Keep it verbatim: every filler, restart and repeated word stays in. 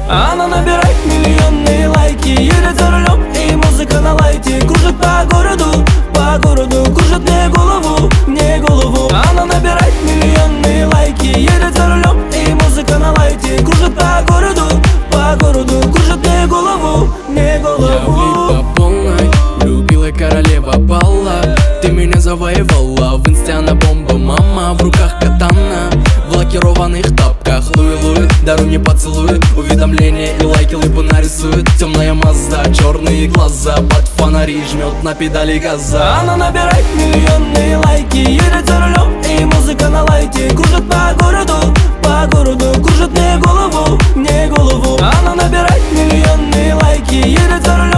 Она набирает миллионные лайки, едет за рулем и музыка на лайте. Кружит по городу, по городу, кружит мне голову, мне голову. Она набирает миллионные лайки, едет за рулем и музыка на лайте. Кружит по городу, по городу, кружит мне голову, мне голову. Я влип по полной, любила королева балла. Ты меня завоевала, в инсте она бомба, мама. В руках катана, в лакированных тапках. Луи-луи, даруй мне поцелуй, уведомления и лайки лыбу нарисует. Темная Мазда, черные глаза, под фонари жмет на педали газа. Она набирает миллионные лайки, едет за рулем и музыка на лайте. Кружит по городу, по городу, кружит мне голову, мне голову. Она набирает миллионные лайки, едет за рулем